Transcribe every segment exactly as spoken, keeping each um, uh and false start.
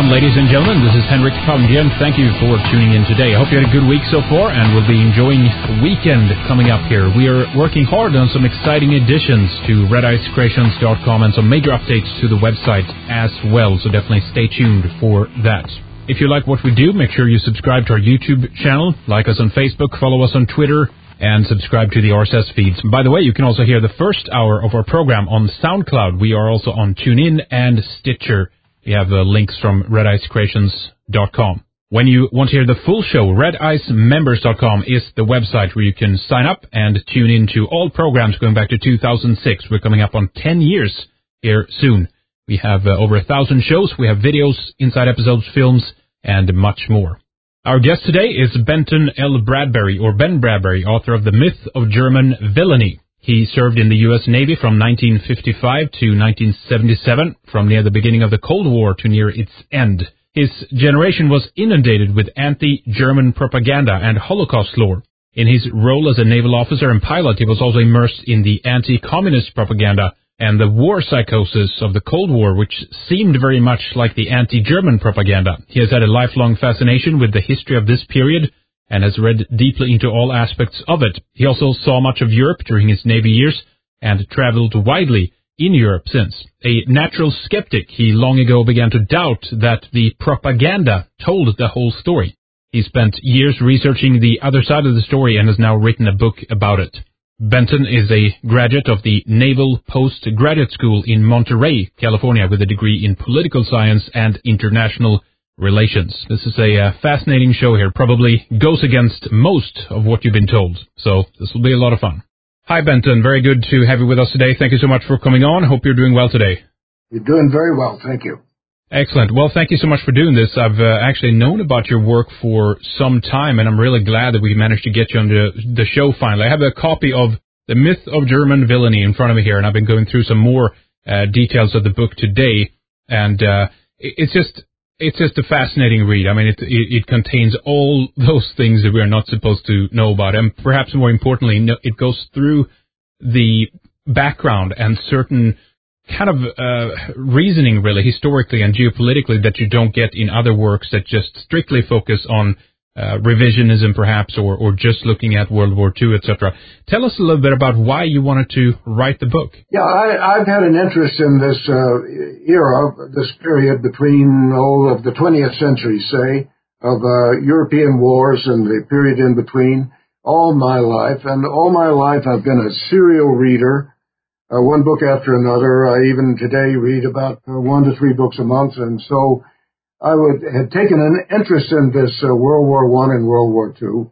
Welcome, ladies and gentlemen. This is Henrik Palmgren. Thank you for tuning in today. I hope you had a good week so far, and we'll be enjoying the weekend coming up here. We are working hard on some exciting additions to red ice creations dot com and some major updates to the website as well, so definitely stay tuned for that. If you like what we do, make sure you subscribe to our YouTube channel, like us on Facebook, follow us on Twitter, and subscribe to the R S S feeds. By the way, you can also hear the first hour of our program on SoundCloud. We are also on TuneIn and Stitcher. We have uh, links from red ice creations dot com. When you want to hear the full show, red ice members dot com is the website where you can sign up and tune in to all programs going back to two thousand six. We're coming up on ten years here soon. We have uh, over a thousand shows. We have videos, inside episodes, films, and much more. Our guest today is Benton L. Bradbury, or Ben Bradbury, author of The Myth of German Villainy. He served in the U S Navy from nineteen fifty-five to nineteen seventy-seven, from near the beginning of the Cold War to near its end. His generation was inundated with anti-German propaganda and Holocaust lore. In his role as a naval officer and pilot, he was also immersed in the anti-communist propaganda and the war psychosis of the Cold War, which seemed very much like the anti-German propaganda. He has had a lifelong fascination with the history of this period and has read deeply into all aspects of it. He also saw much of Europe during his Navy years and traveled widely in Europe since. A natural skeptic, he long ago began to doubt that the propaganda told the whole story. He spent years researching the other side of the story and has now written a book about it. Benton is a graduate of the Naval Postgraduate School in Monterey, California, with a degree in political science and international relations. This is a uh, fascinating show here. Probably goes against most of what you've been told. So this will be a lot of fun. Hi, Benton. Very good to have you with us today. Thank you so much for coming on. Hope you're doing well today. You're doing very well. Thank you. Excellent. Well, thank you so much for doing this. I've uh, actually known about your work for some time, and I'm really glad that we managed to get you on the, the show finally. I have a copy of The Myth of German Villainy in front of me here, and I've been going through some more uh, details of the book today, and uh, it's just it's just a fascinating read. I mean, it, it, it contains all those things that we are not supposed to know about, and perhaps more importantly, it goes through the background and certain kind of uh, reasoning, really, historically and geopolitically, that you don't get in other works that just strictly focus on uh, revisionism, perhaps, or, or just looking at World War Two, et cetera. Tell us a little bit about why you wanted to write the book. Yeah, I, I've had an interest in this uh, era, this period between all of the twentieth century, say, of uh, European wars and the period in between, all my life. And all my life I've been a serial reader. Uh, one book after another. I even today read about uh, one to three books a month, and so I would had taken an interest in this uh, World War One and World War Two.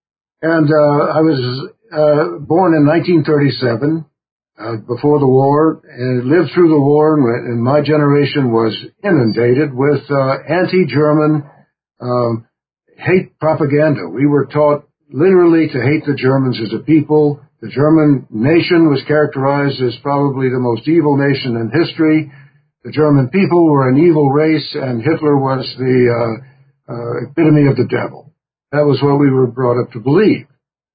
And uh, I was uh, born in nineteen thirty-seven, uh, before the war, and lived through the war, and my generation was inundated with uh, anti-German um, hate propaganda. We were taught literally to hate the Germans as a people. The German nation was characterized as probably the most evil nation in history. The German people were an evil race, and Hitler was the uh, uh, epitome of the devil. That was what we were brought up to believe.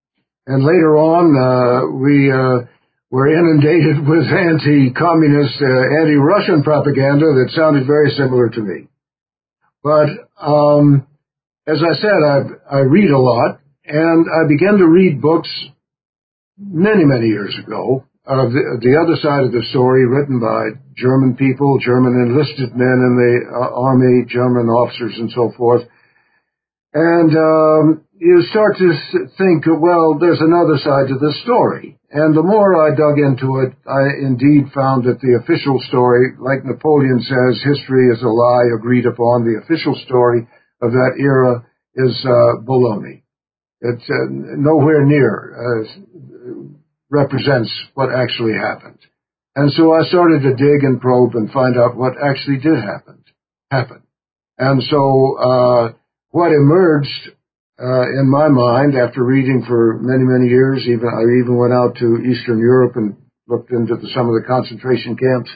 And later on, uh, we uh, were inundated with anti-communist, uh, anti-Russian propaganda that sounded very similar to me. But um, as I said, I, I read a lot, and I began to read books many, many years ago, uh, the, the other side of the story, written by German people, German enlisted men in the uh, army, German officers and so forth. And um, you start to think, well, there's another side to this story. And the more I dug into it, I indeed found that the official story, like Napoleon says, history is a lie agreed upon. The official story of that era is uh, baloney. It's uh, nowhere near uh, represents what actually happened. And so I started to dig and probe and find out what actually did happen. happen. And so uh what emerged uh in my mind after reading for many, many years, even I even went out to Eastern Europe and looked into the, some of the concentration camps,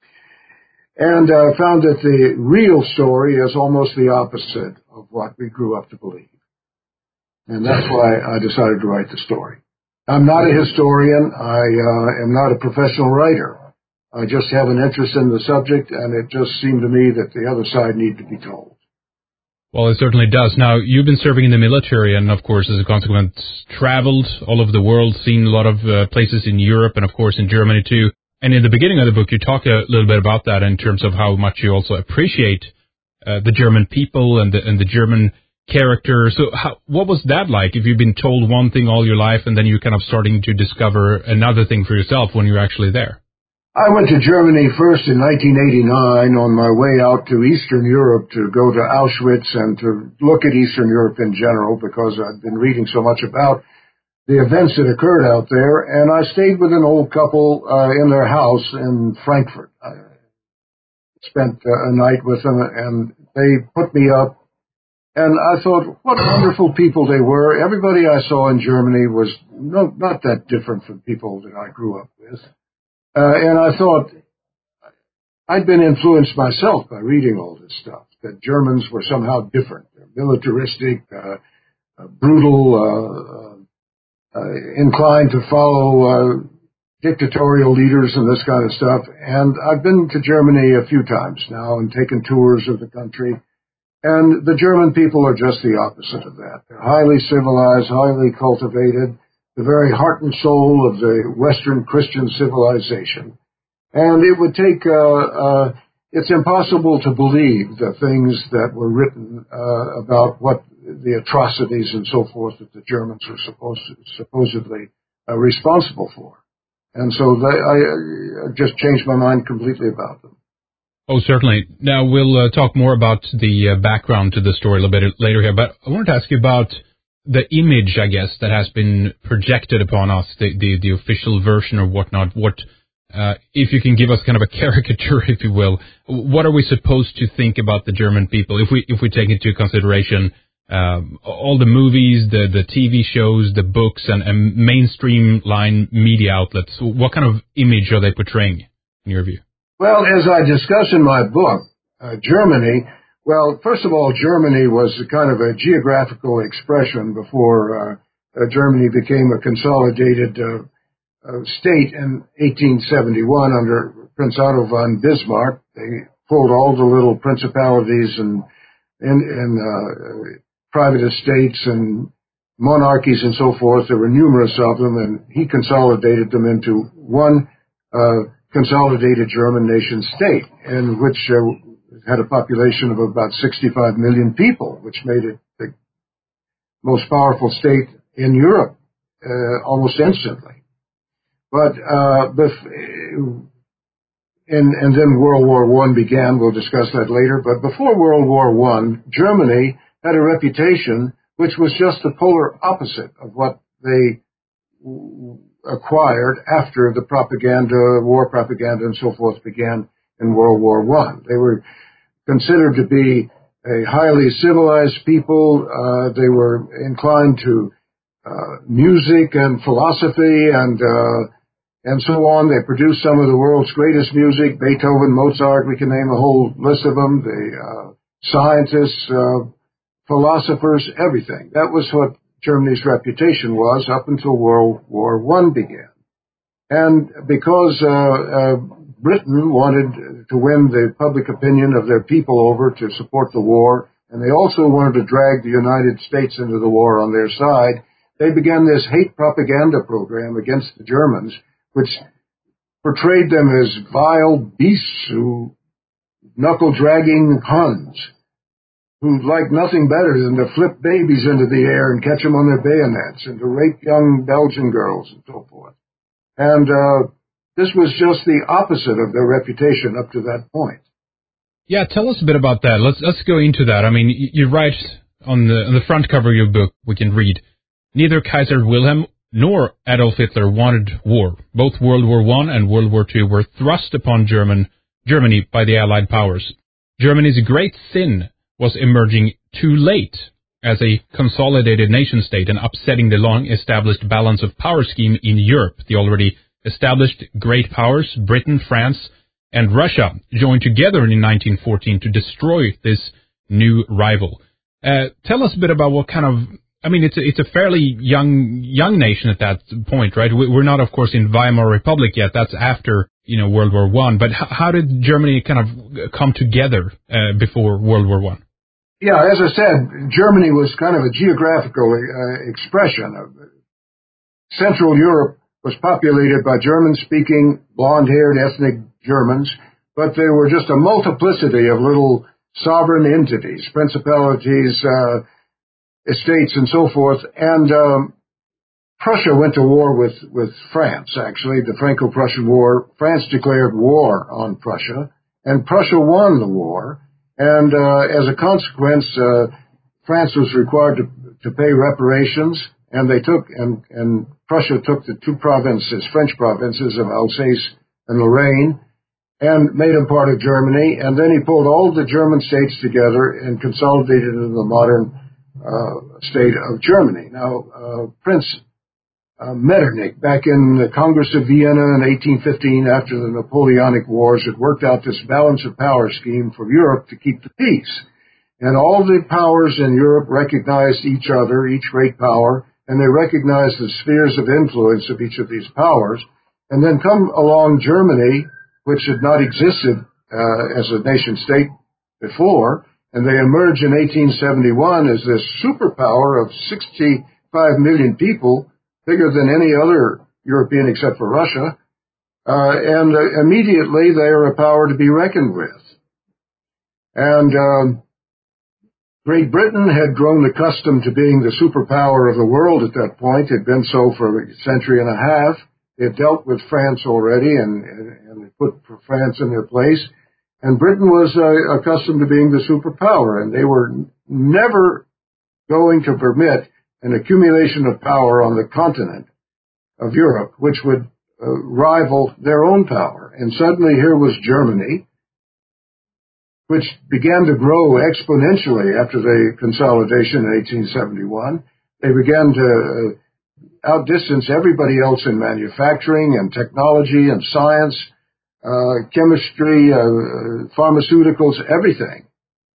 and uh, found that the real story is almost the opposite of what we grew up to believe. And that's why I decided to write the story. I'm not a historian. I uh, am not a professional writer. I just have an interest in the subject, and it just seemed to me that the other side needed to be told. Well, it certainly does. Now, you've been serving in the military and, of course, as a consequence, traveled all over the world, seen a lot of uh, places in Europe and, of course, in Germany, too. And in the beginning of the book, you talk a little bit about that in terms of how much you also appreciate uh, the German people and the, and the German character. So how, what was that like if you've been told one thing all your life and then you're kind of starting to discover another thing for yourself when you're actually there? I went to Germany first in nineteen eighty-nine on my way out to Eastern Europe to go to Auschwitz and to look at Eastern Europe in general because I'd been reading so much about the events that occurred out there. And I stayed with an old couple uh, in their house in Frankfurt. I spent uh, a night with them, and they put me up. And I thought, what wonderful people they were. Everybody I saw in Germany was no, not that different from people that I grew up with. Uh, and I thought, I'd been influenced myself by reading all this stuff, that Germans were somehow different. They're militaristic, uh, uh, brutal, uh, uh, inclined to follow uh, dictatorial leaders and this kind of stuff. And I've been to Germany a few times now and taken tours of the country. And the German people are just the opposite of that. They're highly civilized, highly cultivated, the very heart and soul of the Western Christian civilization. And it would take, uh, uh, it's impossible to believe the things that were written uh, about what the atrocities and so forth that the Germans were supposed to, supposedly uh, responsible for. And so they, I, I just changed my mind completely about them. Oh, certainly. Now, we'll uh, talk more about the uh, background to the story a little bit later here, but I wanted to ask you about the image, I guess, that has been projected upon us, the, the, the official version or whatnot. What, uh, if you can give us kind of a caricature, if you will, what are we supposed to think about the German people if we if we take into consideration um, all the movies, the, the T V shows, the books, and, and mainstream line media outlets? What kind of image are they portraying, in your view? Well, as I discuss in my book, uh, Germany, well, first of all, Germany was a kind of a geographical expression before uh, uh, Germany became a consolidated uh, uh, state in eighteen seventy-one under Prince Otto von Bismarck. They pulled all the little principalities and, and, and uh, private estates and monarchies and so forth. There were numerous of them, and he consolidated them into one uh, consolidated German nation state, in which uh, had a population of about sixty-five million people, which made it the most powerful state in Europe uh, almost instantly. But uh, bef- and, and then World War One began. We'll discuss that later. But before World War One, Germany had a reputation which was just the polar opposite of what they acquired after the propaganda, war propaganda, and so forth began in World War One. They were considered to be a highly civilized people. Uh, they were inclined to uh, music and philosophy and uh, and so on. They produced some of the world's greatest music: Beethoven, Mozart. We can name a whole list of them. The uh, scientists, uh, philosophers, everything. That was what Germany's reputation was up until World War One began. And because uh, uh, Britain wanted to win the public opinion of their people over to support the war, and they also wanted to drag the United States into the war on their side, they began this hate propaganda program against the Germans, which portrayed them as vile beasts who knuckle-dragging Huns, who like nothing better than to flip babies into the air and catch them on their bayonets and to rape young Belgian girls and so forth. And uh, this was just the opposite of their reputation up to that point. Yeah, tell us a bit about that. Let's let's go into that. I mean, you write on the on the front cover of your book, we can read, neither Kaiser Wilhelm nor Adolf Hitler wanted war. Both World War One and World War Two were thrust upon German Germany by the Allied powers. Germany's great sin was emerging too late as a consolidated nation-state and upsetting the long-established balance of power scheme in Europe. The already established great powers, Britain, France, and Russia, joined together in nineteen fourteen to destroy this new rival. Uh, tell us a bit about what kind of I mean, it's a, it's a fairly young young nation at that point, right? We're not, of course, in Weimar Republic yet. That's after, you know, World War One. But h- how did Germany kind of come together uh, before World War One? Yeah, as I said, Germany was kind of a geographical uh, expression of Central Europe was populated by German-speaking, blonde-haired ethnic Germans, but there were just a multiplicity of little sovereign entities, principalities, uh, estates, and so forth. And um, Prussia went to war with, with France, actually, the Franco-Prussian War. France declared war on Prussia, and Prussia won the war. And uh, as a consequence, uh, France was required to, to pay reparations, and they took, and, and Prussia took the two provinces, French provinces of Alsace and Lorraine, and made them part of Germany. And then he pulled all of the German states together and consolidated into the modern uh, state of Germany. Now, uh, Prince uh, Metternich, back in the Congress of Vienna in eighteen fifteen, after the Napoleonic Wars, had worked out this balance of power scheme for Europe to keep the peace. And all the powers in Europe recognized each other, each great power, and they recognized the spheres of influence of each of these powers. And then come along Germany, which had not existed uh, as a nation state before, and they emerge in eighteen seventy-one as this superpower of sixty-five million people, bigger than any other European except for Russia, uh, and uh, immediately they are a power to be reckoned with. And um, Great Britain had grown accustomed to being the superpower of the world at that point. It had been so for a century and a half. It dealt with France already and, and, and put France in their place. And Britain was uh, accustomed to being the superpower, and they were never going to permit an accumulation of power on the continent of Europe, which would uh, rival their own power. And suddenly here was Germany, which began to grow exponentially after the consolidation in eighteen seventy-one. They began to uh, outdistance everybody else in manufacturing and technology and science, uh, chemistry, uh, pharmaceuticals, everything.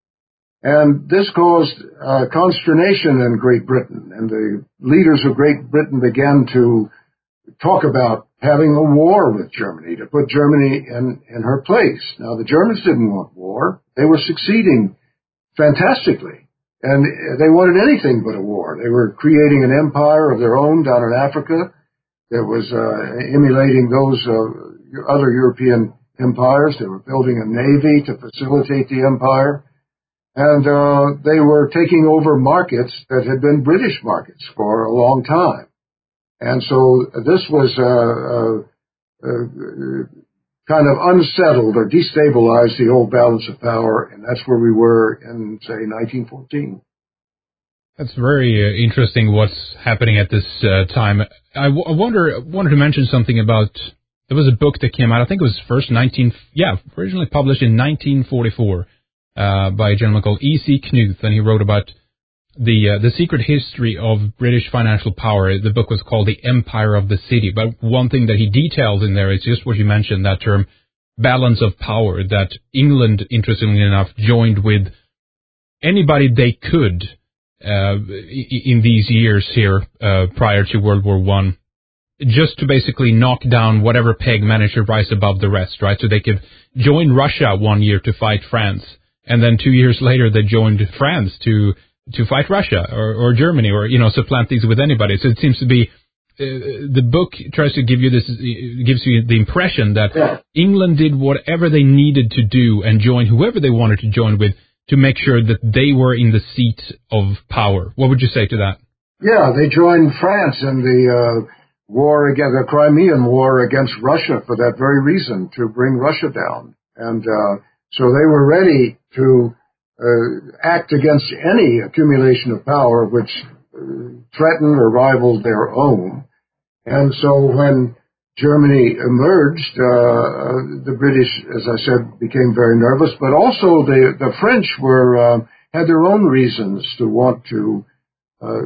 And this caused uh, consternation in Great Britain, and the leaders of Great Britain began to talk about having a war with Germany to put Germany in, in her place. Now, the Germans didn't want war. They were succeeding fantastically, and they wanted anything but a war. They were creating an empire of their own down in Africa that was uh, emulating those uh, other European empires. They were building a navy to facilitate the empire, and uh, they were taking over markets that had been British markets for a long time. And so this was uh, uh, uh, kind of unsettled or destabilized the old balance of power, and that's where we were in, say, nineteen fourteen. That's very uh, interesting what's happening at this uh, time. I, w- I wonder, wanted to mention something about, there was a book that came out, I think it was first nineteen, yeah, originally published in nineteen forty-four uh, by a gentleman called E C Knuth, and he wrote about the uh, the secret history of British financial power. The book was called The Empire of the City. But one thing that he details in there is just what you mentioned, that term, balance of power, that England, interestingly enough, joined with anybody they could uh, in these years here uh, prior to World War One, just to basically knock down whatever peg managed to rise above the rest, right? So they could join Russia one year to fight France, and then two years later they joined France to to fight Russia or, or Germany, or, you know, supplant these with anybody. So it seems to be, uh, the book tries to give you this, gives you the impression that Yeah. England did whatever they needed to do and join whoever they wanted to join with to make sure that they were in the seat of power. What would you say to that? Yeah, they joined France in the uh, war against the Crimean War against Russia for that very reason, to bring Russia down. And uh, so they were ready to Uh, act against any accumulation of power which uh, threatened or rivaled their own. And so when Germany emerged, uh, the British, as I said, became very nervous, but also the, the French were, uh, had their own reasons to want to uh,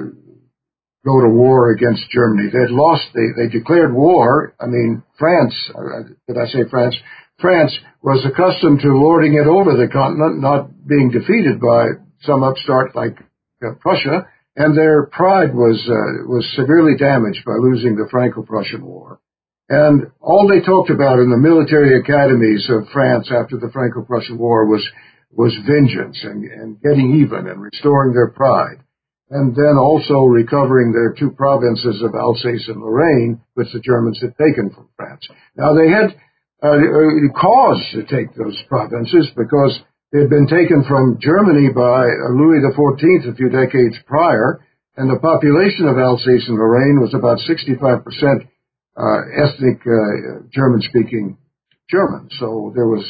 go to war against Germany. They had lost, they, they declared war. I mean, France, uh, did I say France? France was accustomed to lording it over the continent, not being defeated by some upstart like uh, Prussia. and their pride was uh, was severely damaged by losing the Franco-Prussian War. And all they talked about in the military academies of France after the Franco-Prussian War was was vengeance and, and getting even and restoring their pride. And then also recovering their two provinces of Alsace and Lorraine, which the Germans had taken from France. Now, they had uh, cause to take those provinces because they had been taken from Germany by Louis the fourteenth a few decades prior, and the population of Alsace and Lorraine was about sixty-five percent uh, ethnic uh, German-speaking Germans. So there was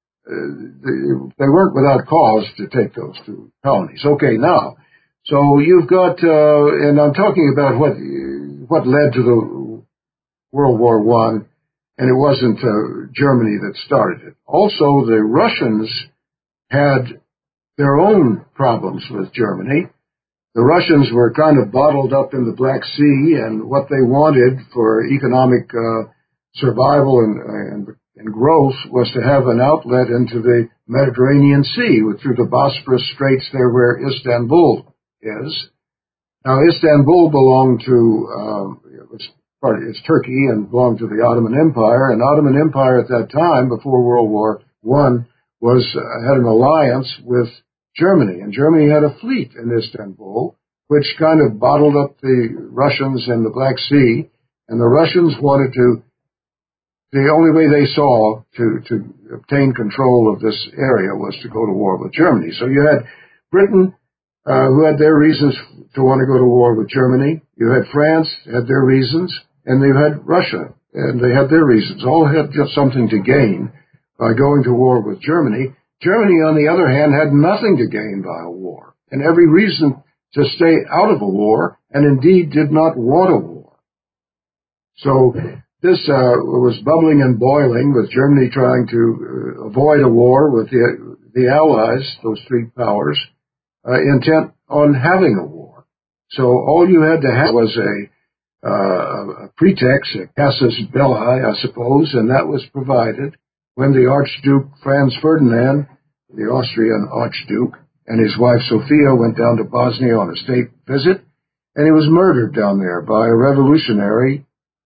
uh, they weren't without cause to take those two colonies. Okay, now. So you've got, uh, and I'm talking about what what led to the World War One, and it wasn't uh, Germany that started it. Also, the Russians had their own problems with Germany. The Russians were kind of bottled up in the Black Sea, and what they wanted for economic uh, survival and, and, and growth was to have an outlet into the Mediterranean Sea through the Bosporus Straits there where Istanbul is. Now, Istanbul belonged to, um, it was part of, it's Turkey and belonged to the Ottoman Empire, and Ottoman Empire at that time, before World War One, was, uh, had an alliance with Germany, and Germany had a fleet in Istanbul, which kind of bottled up the Russians in the Black Sea, and the Russians wanted to, the only way they saw to, to obtain control of this area was to go to war with Germany. So you had Britain, Uh, who had their reasons to want to go to war with Germany. You had France, had their reasons, and you had Russia, and they had their reasons. All had just something to gain by going to war with Germany. Germany, on the other hand, had nothing to gain by a war, and every reason to stay out of a war, and indeed did not want a war. So this uh, was bubbling and boiling, with Germany trying to uh, avoid a war with the, the Allies, those three powers, Uh, intent on having a war. So all you had to have was a, uh, a pretext, a casus belli, I suppose, and that was provided when the Archduke Franz Ferdinand, the Austrian Archduke, and his wife Sophia went down to Bosnia on a state visit, and he was murdered down there by a revolutionary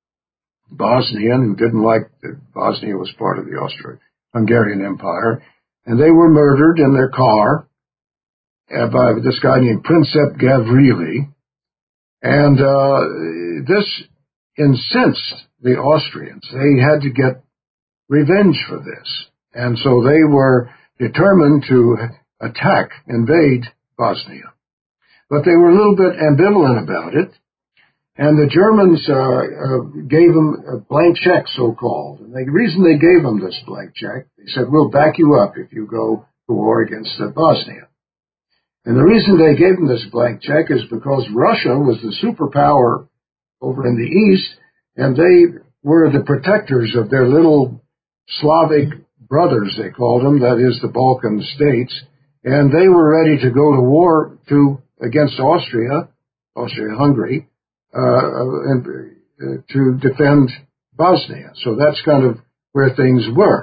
Bosnian who didn't like that Bosnia was part of the Austro-Hungarian Empire, and they were murdered in their car by this guy named Princip Gavrili, and uh, this incensed the Austrians. They had to get revenge for this, and so they were determined to attack, invade Bosnia. But they were a little bit ambivalent about it, and the Germans uh, uh, gave them a blank check, so-called. And the reason they gave them this blank check, they said, we'll back you up if you go to war against uh, Bosnia. And the reason they gave them this blank check is because Russia was the superpower over in the East, and they were the protectors of their little Slavic brothers, they called them, that is the Balkan states, and they were ready to go to war to against Austria, Austria-Hungary, uh, and uh, to defend Bosnia. So that's kind of where things were.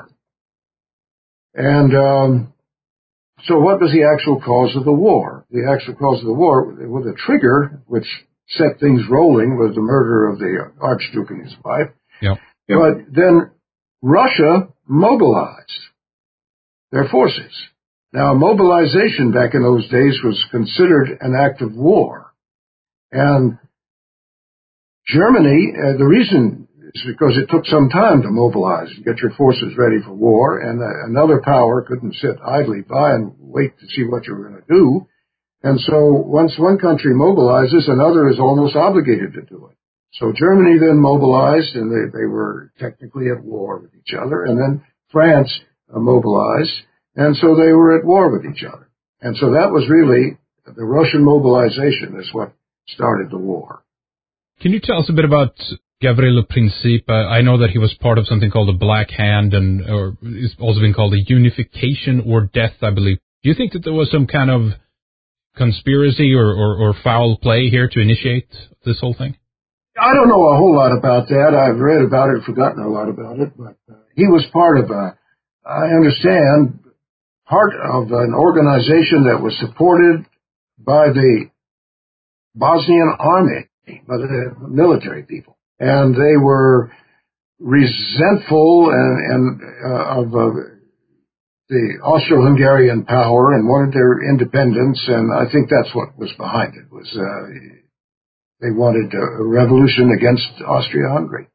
And um So what was the actual cause of the war? The actual cause of the war, well, the trigger, which set things rolling, was the murder of the Archduke and his wife. Yep. Yep. But then Russia mobilized their forces. Now, mobilization back in those days was considered an act of war. And Germany, uh, the reason is because it took some time to mobilize and get your forces ready for war, and uh, another power couldn't sit idly by and wait to see what you were going to do. And so once one country mobilizes, another is almost obligated to do it. So Germany then mobilized, and they, they were technically at war with each other, and then France uh, mobilized, and so they were at war with each other. And so that was really, the Russian mobilization is what started the war. Can you tell us a bit about Gavrilo Princip? Uh, I know that he was part of something called the Black Hand, and or it's also been called the Unification or Death, I believe. Do you think that there was some kind of conspiracy or, or, or foul play here to initiate this whole thing? I don't know a whole lot about that. I've read about it, forgotten a lot about it, but uh, he was part of a, I understand, part of an organization that was supported by the Bosnian army, but uh, military people. And they were resentful and, and uh, of uh, the Austro-Hungarian power and wanted their independence, and I think that's what was behind it, was uh, they wanted a revolution against Austria-Hungary.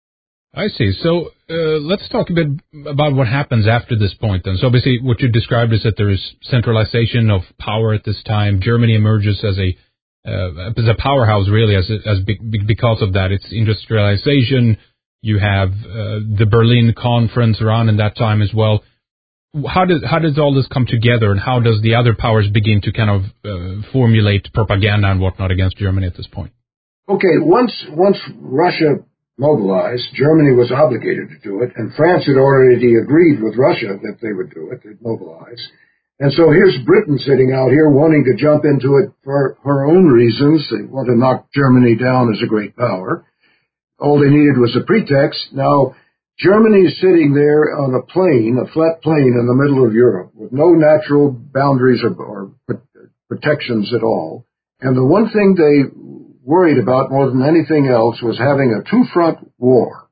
I see. So uh, let's talk a bit about what happens after this point then. So obviously what you described is that there is centralization of power at this time. Germany emerges as a uh, as a powerhouse, really, as a, as be, because of that. It's industrialization. You have uh, the Berlin Conference around in that time as well. How does how does all this come together, and how does the other powers begin to kind of uh, formulate propaganda and whatnot against Germany at this point? Okay, once once Russia mobilized, Germany was obligated to do it, and France had already agreed with Russia that they would do it, they'd mobilize. And so here's Britain sitting out here wanting to jump into it for her own reasons. They want to knock Germany down as a great power. All they needed was a pretext. Now, Germany's sitting there on a plain, a flat plain in the middle of Europe, with no natural boundaries or, or protections at all. And the one thing they worried about more than anything else was having a two-front war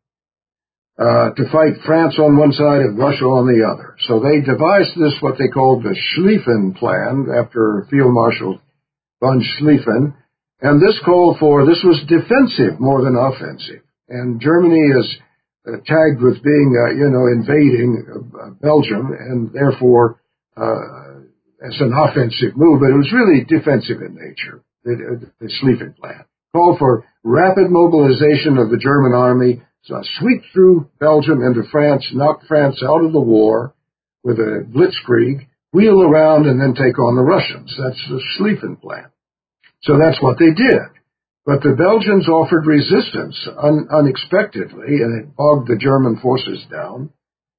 uh, to fight France on one side and Russia on the other. So they devised this, what they called the Schlieffen Plan, after Field Marshal von Schlieffen. And this called for, this was defensive more than offensive. And Germany is uh, tagged with being, uh, you know, invading uh, Belgium, and therefore uh, as an offensive move, but it was really defensive in nature. The, the Schlieffen Plan called for rapid mobilization of the German army, so sweep through Belgium into France, knock France out of the war with a blitzkrieg, wheel around, and then take on the Russians. That's the Schlieffen Plan. So that's what they did. But the Belgians offered resistance un- unexpectedly, and it bogged the German forces down.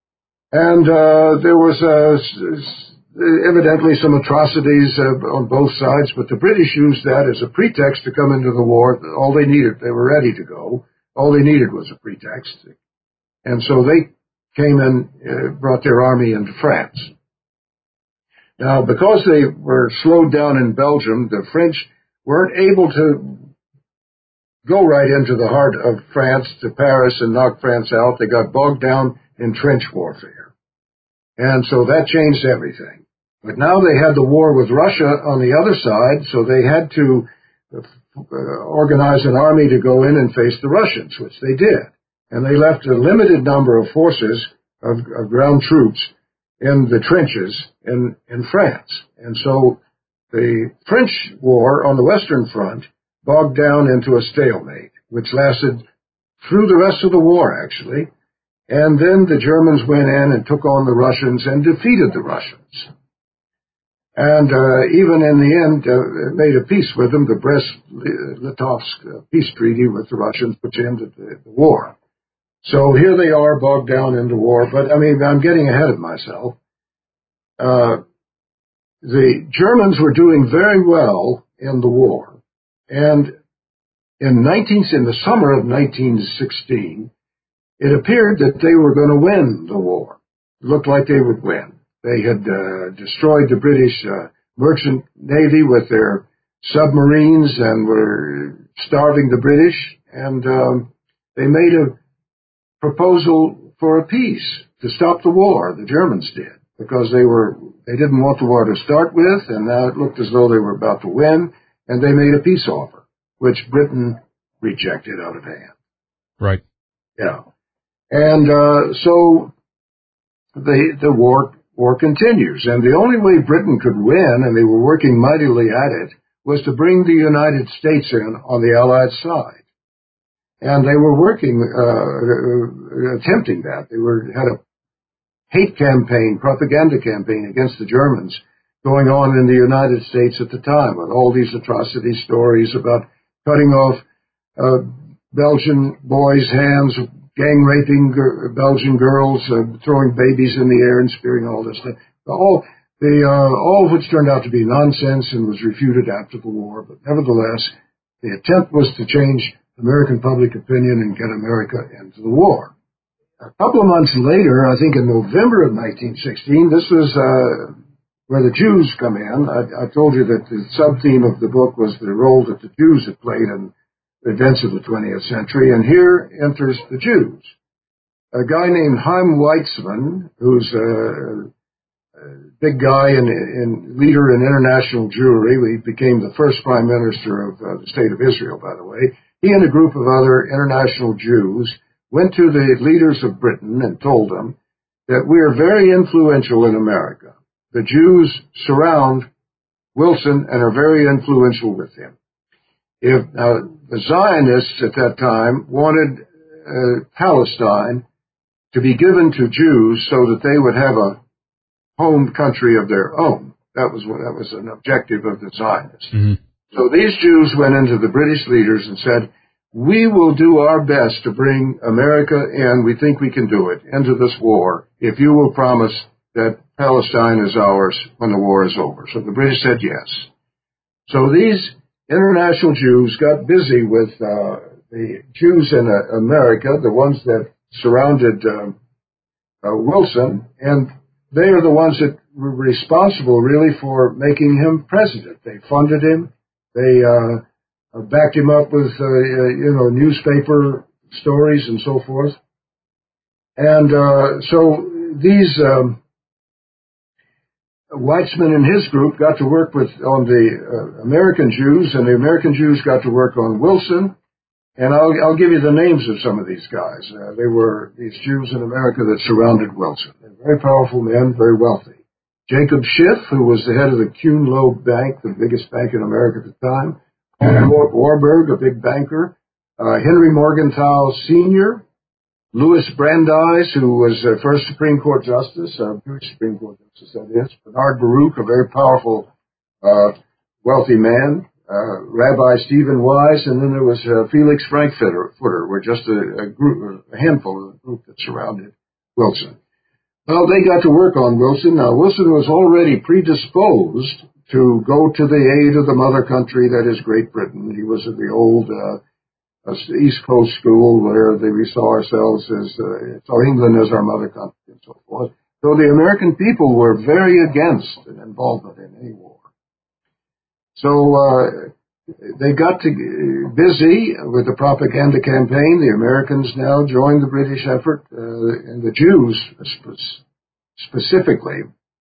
And uh, there was uh, evidently some atrocities uh, on both sides, but the British used that as a pretext to come into the war. All they needed, they were ready to go. All they needed was a pretext. And so they came and uh, brought their army into France. Now, because they were slowed down in Belgium, the French weren't able to go right into the heart of France, to Paris, and knock France out. They got bogged down in trench warfare. And so that changed everything. But now they had the war with Russia on the other side, so they had to uh, organize an army to go in and face the Russians, which they did. And they left a limited number of forces of, of ground troops in the trenches in, in France. And so the French war on the Western Front bogged down into a stalemate, which lasted through the rest of the war, actually. And then the Germans went in and took on the Russians and defeated the Russians. And uh, even in the end, uh, made a peace with them, the Brest-Litovsk uh, peace treaty with the Russians, which ended the, the war. So here they are, bogged down into war. But, I mean, I'm getting ahead of myself. Uh, the Germans were doing very well in the war. And in, nineteen, in the summer of nineteen sixteen, it appeared that they were going to win the war. It looked like they would win. They had uh, destroyed the British uh, merchant navy with their submarines and were starving the British. And um, they made a proposal for a peace to stop the war. The Germans did, because they were they didn't want the war to start with, and now it looked as though they were about to win. And they made a peace offer, which Britain rejected out of hand. Right. Yeah. And uh, so the the war war continues. And the only way Britain could win, and they were working mightily at it, was to bring the United States in on the Allied side. And they were working, uh, attempting that. They were had a hate campaign, propaganda campaign against the Germans going on in the United States at the time, with all these atrocity stories about cutting off uh, Belgian boys' hands, gang raping g- Belgian girls, uh, throwing babies in the air and spearing all this stuff. All, the, uh, all of which turned out to be nonsense and was refuted after the war. But nevertheless, the attempt was to change American public opinion and get America into the war. A couple of months later, I think in November of nineteen sixteen, this was uh, where the Jews come in. I, I told you that the sub-theme of the book was the role that the Jews had played in the events of the twentieth century, and here enters the Jews. A guy named Chaim Weizmann, who's a, a big guy and, and leader in international Jewry. He became the first prime minister of uh, the state of Israel, by the way. He and a group of other international Jews went to the leaders of Britain and told them that we are very influential in America. The Jews surround Wilson and are very influential with him. If uh, the Zionists at that time wanted uh, Palestine to be given to Jews so that they would have a home country of their own. That was that was an objective of the Zionists. Mm-hmm. So these Jews went into the British leaders and said, we will do our best to bring America in, we think we can do it, into this war, if you will promise that Palestine is ours when the war is over. So the British said yes. So these international Jews got busy with uh, the Jews in uh, America, the ones that surrounded uh, uh, Wilson, and they are the ones that were responsible really for making him president. They funded him. They uh, backed him up with, uh, you know, newspaper stories and so forth. And uh, so these um, Weizmann and his group got to work with on the uh, American Jews, and the American Jews got to work on Wilson. And I'll, I'll give you the names of some of these guys. Uh, they were these Jews in America that surrounded Wilson. They're very powerful men, very wealthy. Jacob Schiff, who was the head of the Kuhn Loeb Bank, the biggest bank in America at the time. Paul Warburg, a big banker. Uh, Henry Morgenthau Senior Louis Brandeis, who was uh, first Supreme Court Justice, uh, Jewish Supreme Court Justice, that is. Bernard Baruch, a very powerful, uh, wealthy man. Uh, Rabbi Stephen Wise, and then there was uh, Felix Frankfurter, were just a, a group, a handful of the group that surrounded Wilson. Well, they got to work on Wilson. Now, Wilson was already predisposed to go to the aid of the mother country, that is Great Britain. He was at the old uh, East Coast school where they, we saw ourselves as, uh, so England as our mother country and so forth. So the American people were very against an involvement in any war. So uh, they got to busy with the propaganda campaign. The Americans now joined the British effort, uh, and the Jews sp- specifically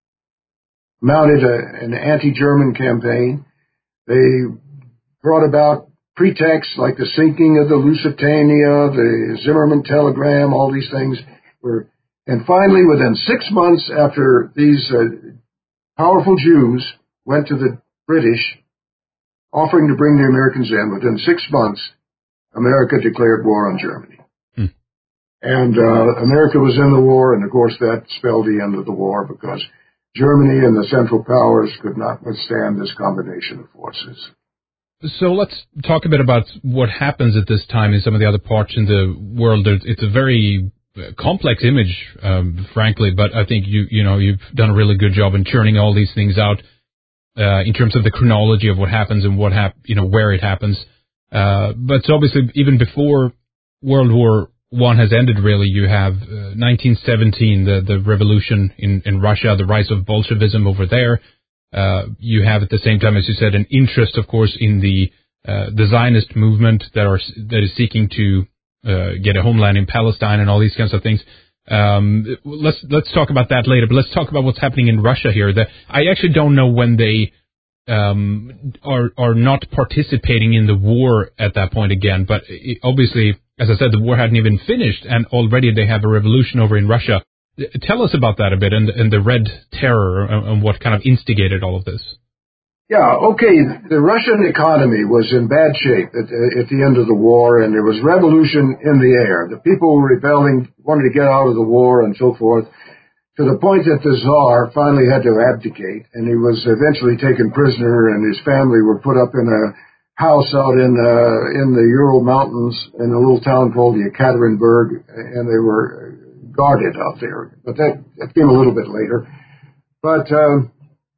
mounted a, an anti-German campaign. They brought about pretexts like the sinking of the Lusitania, the Zimmerman telegram, all these things were. And finally, within six months after these uh, powerful Jews went to the British, offering to bring the Americans in, within six months, America declared war on Germany. Hmm. And uh, America was in the war, and of course that spelled the end of the war because Germany and the Central Powers could not withstand this combination of forces. So let's talk a bit about what happens at this time in some of the other parts in the world. It's a very complex image, um, frankly, but I think you you know you've done a really good job in churning all these things out. Uh, in terms of the chronology of what happens and what hap- you know, where it happens. Uh, but obviously, even before World War One has ended, really, you have uh, nineteen seventeen, the, the revolution in, in Russia, the rise of Bolshevism over there. Uh, you have, at the same time, as you said, an interest, of course, in the uh, the Zionist movement that are that is seeking to uh, get a homeland in Palestine and all these kinds of things. Um, let's let's talk about that later, but let's talk about what's happening in Russia here. The, I actually don't know when they um, are are not participating in the war at that point again, but it, obviously, as I said, the war hadn't even finished, and already they have a revolution over in Russia. Tell us about that a bit, and, and the Red Terror, and, and what kind of instigated all of this. Yeah, okay, the Russian economy was in bad shape at, at the end of the war, and there was revolution in the air. The people were rebelling, wanted to get out of the war and so forth, to the point that the Tsar finally had to abdicate, and he was eventually taken prisoner, and his family were put up in a house out in uh, in the Ural Mountains in a little town called Yekaterinburg, and they were guarded out there. But that, that came a little bit later. But... Um,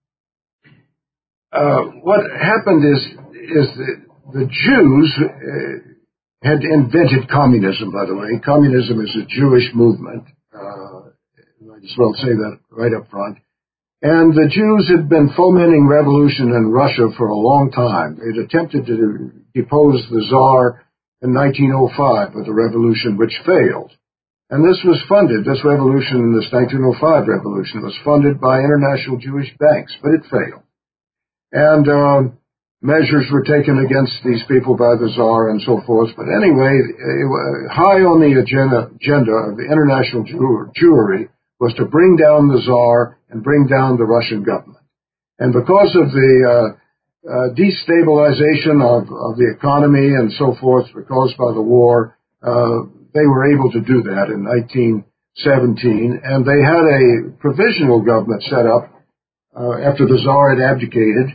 Uh, what happened is, is that the Jews uh, had invented communism, by the way. Communism is a Jewish movement. Uh, I might as well say that right up front. And the Jews had been fomenting revolution in Russia for a long time. They'd attempted to depose the Tsar in nineteen oh five with a revolution which failed. And this was funded, this revolution, this nineteen oh five revolution, was funded by international Jewish banks, but it failed. And um, measures were taken against these people by the Tsar and so forth. But anyway, it, high on the agenda, agenda of the international Jew, Jewry was to bring down the Tsar and bring down the Russian government. And because of the uh, uh, destabilization of, of the economy and so forth caused by the war, uh, they were able to do that in nineteen seventeen. And they had a provisional government set up uh, after the Tsar had abdicated.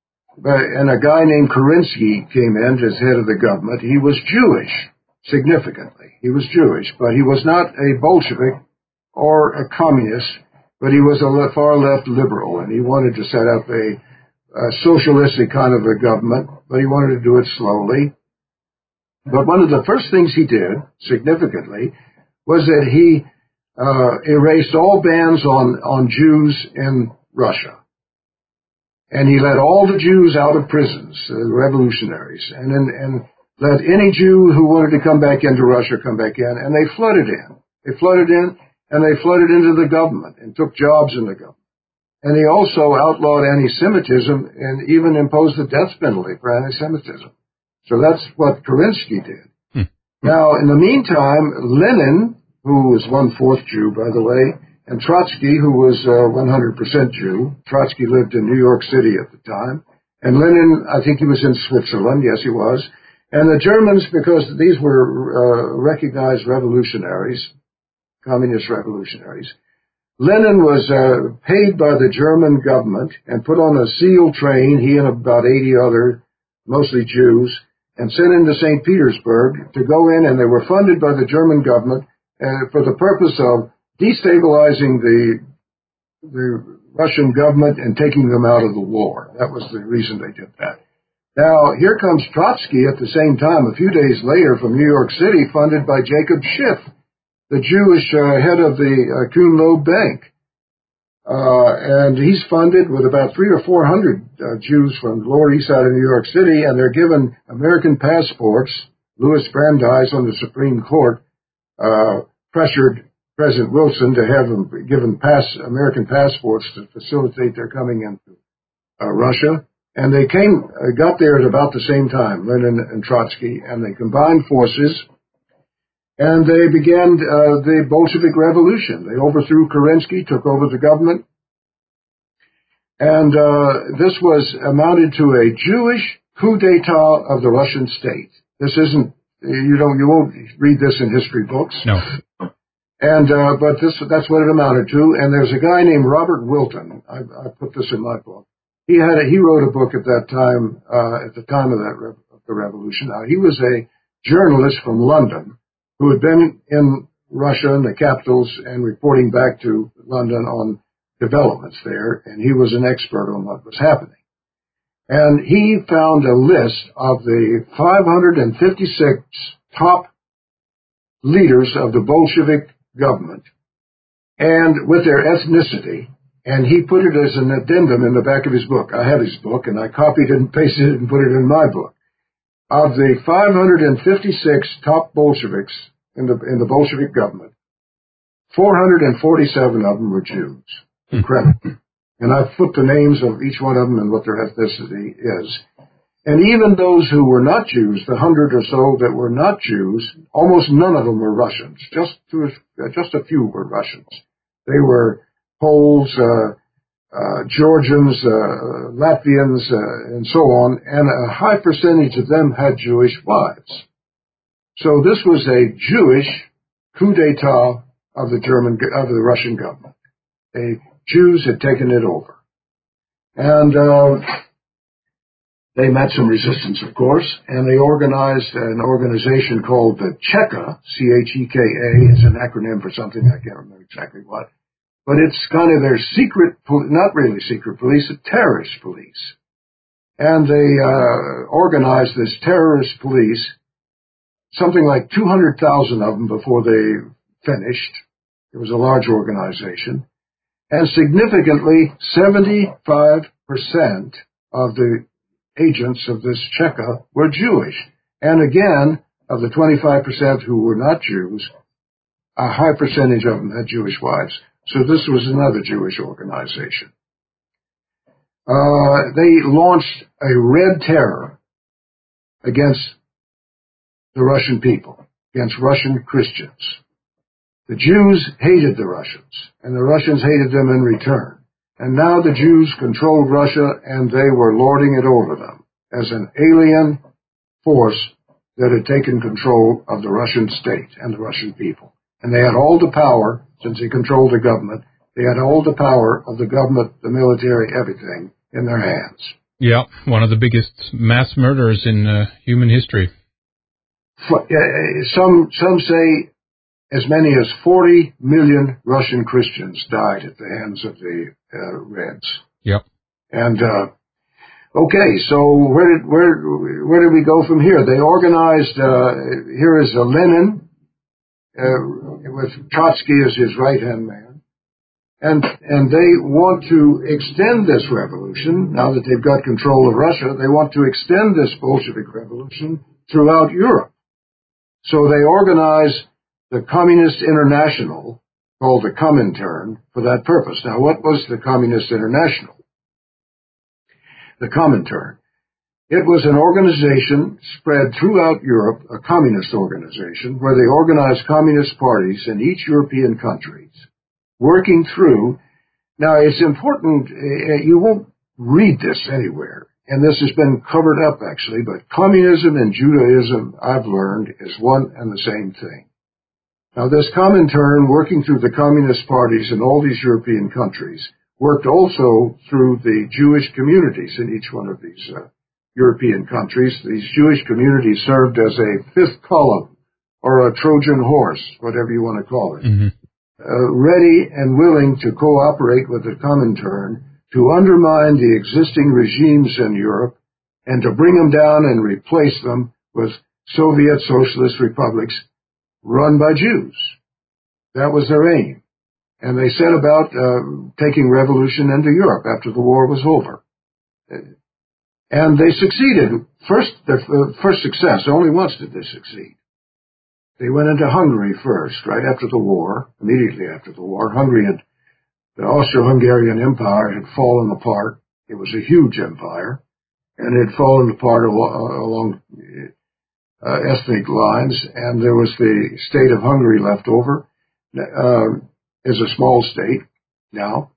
And a guy named Kerensky came in as head of the government. He was Jewish, significantly. He was Jewish, but he was not a Bolshevik or a communist, but he was a far left liberal, and he wanted to set up a, a socialistic kind of a government, but he wanted to do it slowly. But one of the first things he did, significantly, was that he uh, erased all bans on, on Jews in Russia. And he let all the Jews out of prisons, uh, the revolutionaries, and, and, and let any Jew who wanted to come back into Russia come back in, and they flooded in. They flooded in, and they flooded into the government and took jobs in the government. And he also outlawed anti-Semitism and even imposed the death penalty for anti-Semitism. So that's what Kerensky did. Hmm. Now, in the meantime, Lenin, who was one-fourth Jew, by the way, and Trotsky, who was uh, one hundred percent Jew. Trotsky lived in New York City at the time. And Lenin, I think he was in Switzerland. Yes, he was. And the Germans, because these were uh, recognized revolutionaries, communist revolutionaries, Lenin was uh, paid by the German government and put on a SEAL train, he and about eighty other, mostly Jews, and sent into Saint Petersburg to go in, and they were funded by the German government uh, for the purpose of destabilizing the the Russian government and taking them out of the war. That was the reason they did that. Now, here comes Trotsky at the same time, a few days later, from New York City, funded by Jacob Schiff, the Jewish uh, head of the uh, Kuhn-Loeb Bank. Uh, and he's funded with about three or four hundred uh, Jews from the Lower East Side of New York City, and they're given American passports. Louis Brandeis on the Supreme Court uh, pressured President Wilson to have them given pass, American passports to facilitate their coming into uh, Russia. And they came, uh, got there at about the same time, Lenin and Trotsky, and they combined forces, and they began uh, the Bolshevik Revolution. They overthrew Kerensky, took over the government, and uh, this was amounted to a Jewish coup d'etat of the Russian state. This isn't, you don't, you won't read this in history books. No. And, uh, but this, that's what it amounted to. And there's a guy named Robert Wilton. I, I put this in my book. He had a, he wrote a book at that time, uh, at the time of that, re- of the revolution. Now, he was a journalist from London who had been in Russia and the capitals and reporting back to London on developments there. And he was an expert on what was happening. And he found a list of the five hundred fifty-six top leaders of the Bolshevik government, and with their ethnicity, and he put it as an addendum in the back of his book. I have his book, and I copied it and pasted it and put it in my book. Of the five hundred fifty-six top Bolsheviks in the in the Bolshevik government, four hundred forty-seven of them were Jews. Incredible. And I've put the names of each one of them and what their ethnicity is. And even those who were not Jews, the hundred or so that were not Jews, almost none of them were Russians. Just two, just a few were Russians. They were Poles, uh, uh, Georgians, uh, Latvians, uh, and so on. And a high percentage of them had Jewish wives. So this was a Jewish coup d'etat of the German, of the Russian government. The Jews had taken it over, and. Uh, They met some resistance, of course, and they organized an organization called the Cheka, C H E K A. It's an acronym for something, I can't remember exactly what. But it's kind of their secret, not really secret police, a terrorist police. And they uh, organized this terrorist police, something like two hundred thousand of them before they finished. It was a large organization. And significantly, seventy-five percent of the agents of this Cheka were Jewish. And again, of the twenty-five percent who were not Jews, a high percentage of them had Jewish wives. So this was another Jewish organization. Uh, they launched a red terror against the Russian people, against Russian Christians. The Jews hated the Russians, and the Russians hated them in return. And now the Jews controlled Russia, and they were lording it over them as an alien force that had taken control of the Russian state and the Russian people. And they had all the power, since they controlled the government, they had all the power of the government, the military, everything in their hands. Yeah, one of the biggest mass murderers in uh, human history. For, uh, some some say as many as forty million Russian Christians died at the hands of the uh, Reds. Yep. And uh, okay, so where did where where did we go from here? They organized. Uh, here is a Lenin uh, with Trotsky as his right hand man, and and they want to extend this revolution. Now that they've got control of Russia, they want to extend this Bolshevik revolution throughout Europe. So they organize the Communist International, called the Comintern, for that purpose. Now, what was the Communist International? The Comintern. It was an organization spread throughout Europe, a communist organization, where they organized communist parties in each European country, working through. Now, it's important, you won't read this anywhere, and this has been covered up, actually, but communism and Judaism, I've learned, is one and the same thing. Now, this Comintern, working through the communist parties in all these European countries, worked also through the Jewish communities in each one of these uh, European countries. These Jewish communities served as a fifth column, or a Trojan horse, whatever you want to call it, mm-hmm. uh, ready and willing to cooperate with the Comintern to undermine the existing regimes in Europe and to bring them down and replace them with Soviet socialist republics run by Jews. That was their aim. And they set about uh, taking revolution into Europe after the war was over. And they succeeded. First, their uh, first success, only once did they succeed. They went into Hungary first, right after the war, immediately after the war. Hungary had, the Austro-Hungarian Empire had fallen apart. It was a huge empire, and it had fallen apart along, along uh, ethnic lines, and there was the state of Hungary left over. Uh, is a small state now.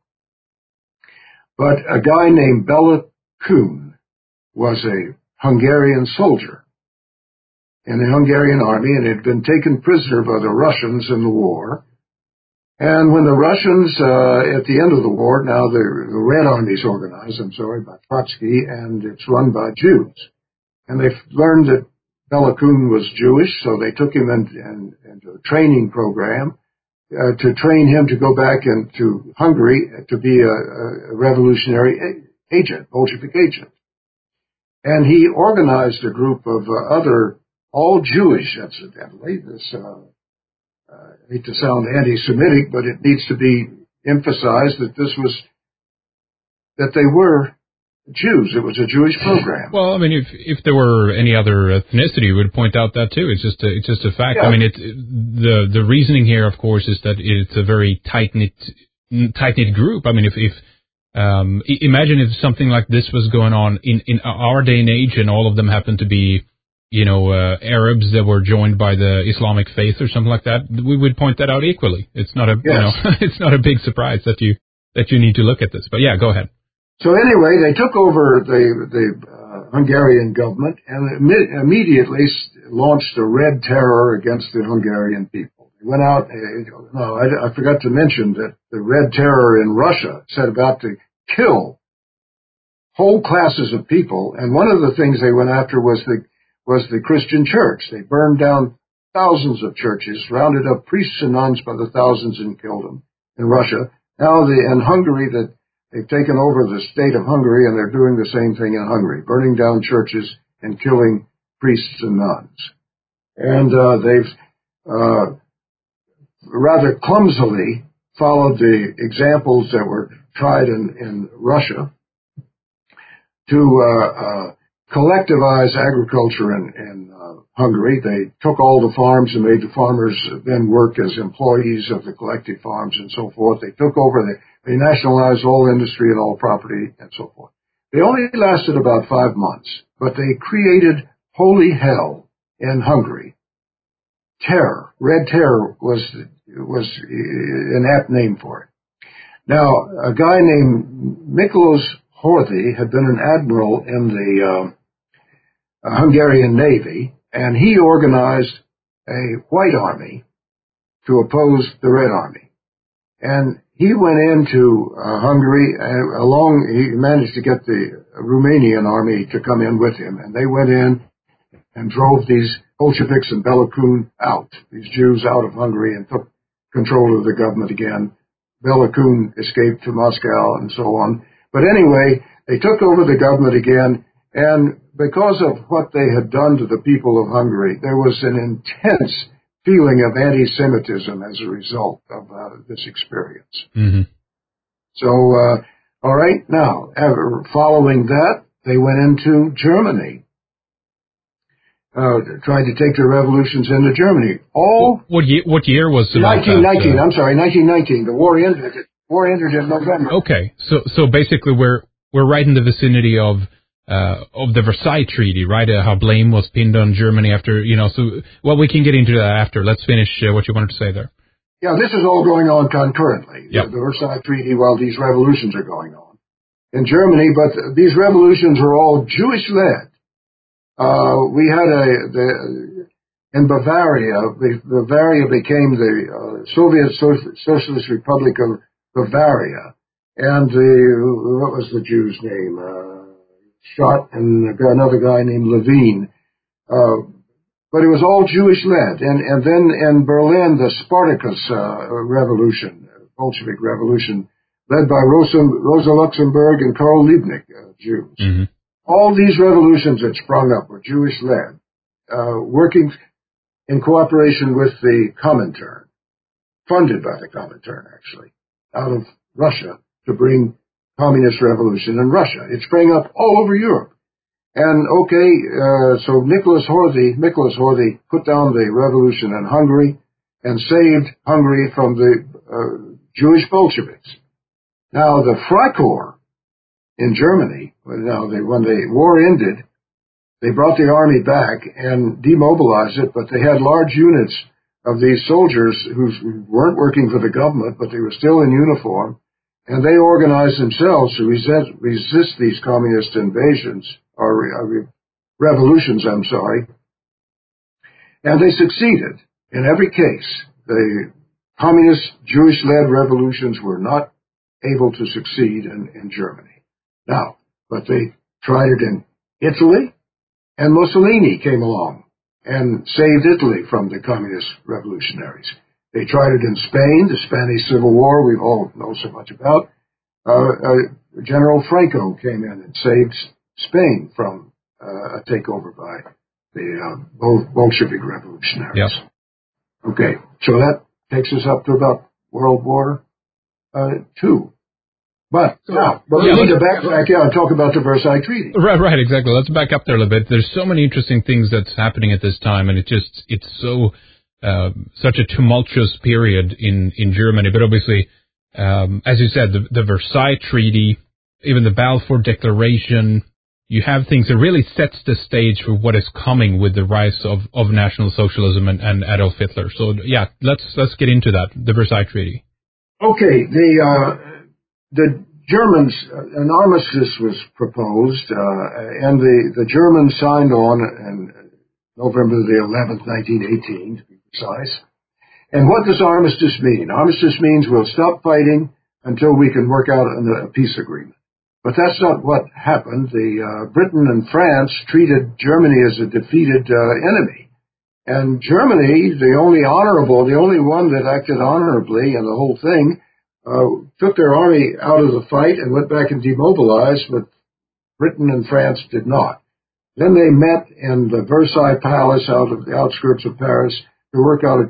But a guy named Bela Kun was a Hungarian soldier in the Hungarian army and had been taken prisoner by the Russians in the war. And when the Russians, uh, at the end of the war, now the, the Red Army's organized, I'm sorry, by Trotsky, and it's run by Jews. And they learned that Bela Kun was Jewish, so they took him in, in, into a training program Uh, to train him to go back into Hungary to be a, a revolutionary a- agent, Bolshevik agent. And he organized a group of uh, other, all Jewish, incidentally. This, uh, uh, I hate to sound anti-Semitic, but it needs to be emphasized that this was, that they were Jews. It was a Jewish program. Well, I mean, if if there were any other ethnicity, we would point out that too. It's just a, it's just a fact. Yeah. I mean, it, the the reasoning here, of course, is that it's a very tight knit tight knit group. I mean, if if um, imagine if something like this was going on in in our day and age, and all of them happened to be, you know, uh, Arabs that were joined by the Islamic faith or something like that, we would point that out equally. It's not a yes. you know, it's not a big surprise that you that you need to look at this. But yeah, go ahead. So anyway, they took over the the uh, Hungarian government and im- immediately launched a red terror against the Hungarian people. They went out. Uh, no, I, I forgot to mention that the red terror in Russia set about to kill whole classes of people. And one of the things they went after was the was the Christian church. They burned down thousands of churches, rounded up priests and nuns by the thousands, and killed them in Russia. Now the in Hungary that. They've taken over the state of Hungary, and they're doing the same thing in Hungary, burning down churches and killing priests and nuns. And uh, they've uh, rather clumsily followed the examples that were tried in, in Russia to uh, uh, collectivize agriculture in, in uh, Hungary. They took all the farms and made the farmers then work as employees of the collective farms and so forth. They took over, they, they nationalized all industry and all property and so forth. They only lasted about five months, but they created holy hell in Hungary. Terror, Red Terror was was an apt name for it. Now, a guy named Miklos Horthy had been an admiral in the uh, Hungarian Navy, and he organized a white army to oppose the Red Army. And he went into uh, Hungary, uh, along, he managed to get the Romanian army to come in with him, and they went in and drove these Bolsheviks and Bela Kun out, these Jews out of Hungary, and took control of the government again. Bela Kun escaped to Moscow and so on. But anyway, they took over the government again, and because of what they had done to the people of Hungary, there was an intense feeling of anti-Semitism as a result of uh, this experience. Mm-hmm. So, uh, all right, now, following that, they went into Germany. Uh, trying to take their revolutions into Germany. All what, what year? What year was it? nineteen nineteen. Uh, I'm sorry, nineteen nineteen. The war ended. War ended in November. Okay, so so basically, we're we're right in the vicinity of uh, of the Versailles Treaty, right? Uh, how blame was pinned on Germany after, you know. So, well, we can get into that after. Let's finish uh, what you wanted to say there. Yeah, this is all going on concurrently. Yep. The, the Versailles Treaty, while these revolutions are going on in Germany, but these revolutions are all Jewish-led. Uh, we had a, the, in Bavaria, the, Bavaria became the uh, Soviet Socialist Republic of Bavaria, and the, what was the Jew's name? Uh, shot, and another guy named Levine. Uh, but it was all Jewish-led. And, and then in Berlin, the Spartacus uh, Revolution, Bolshevik Revolution, led by Rosa, Rosa Luxemburg and Karl Liebknecht, uh, Jews. Mm-hmm. All these revolutions that sprung up were Jewish-led, uh, working in cooperation with the Comintern, funded by the Comintern, actually, out of Russia to bring communist revolution in Russia. It sprang up all over Europe. And, okay, uh, so Nicholas Horthy, Miklos Horthy put down the revolution in Hungary and saved Hungary from the uh, Jewish Bolsheviks. Now, the Freikorps in Germany, now they, when the war ended, they brought the army back and demobilized it, but they had large units of these soldiers who weren't working for the government, but they were still in uniform, and they organized themselves to resist, resist these communist invasions, or uh, revolutions, I'm sorry, and they succeeded in every case. The communist Jewish-led revolutions were not able to succeed in, in Germany. Now, but they tried it in Italy, and Mussolini came along and saved Italy from the communist revolutionaries. They tried it in Spain, the Spanish Civil War we all know so much about. Uh, uh, General Franco came in and saved Spain from uh, a takeover by the uh, Bolshevik revolutionaries. Yes. Okay, so that takes us up to about World War uh, Two. But, now, but we yeah, need to back back out and talk about the Versailles Treaty. Right, right, exactly. Let's back up there a little bit. There's so many interesting things that's happening at this time, and it just, it's so, uh, such a tumultuous period in, in Germany. But obviously, um, as you said, the, the Versailles Treaty, even the Balfour Declaration, you have things that really sets the stage for what is coming with the rise of, of National Socialism and, and Adolf Hitler. So, yeah, let's, let's get into that, the Versailles Treaty. Okay, the, uh, The Germans, uh, an armistice was proposed, uh, and the, the Germans signed on in November the eleventh, nineteen eighteen, to be precise. And what does armistice mean? Armistice means we'll stop fighting until we can work out a, a peace agreement. But that's not what happened. The uh, Britain and France treated Germany as a defeated uh, enemy. And Germany, the only honorable, the only one that acted honorably in the whole thing, Uh, took their army out of the fight and went back and demobilized, but Britain and France did not. Then they met in the Versailles Palace out of the outskirts of Paris to work out a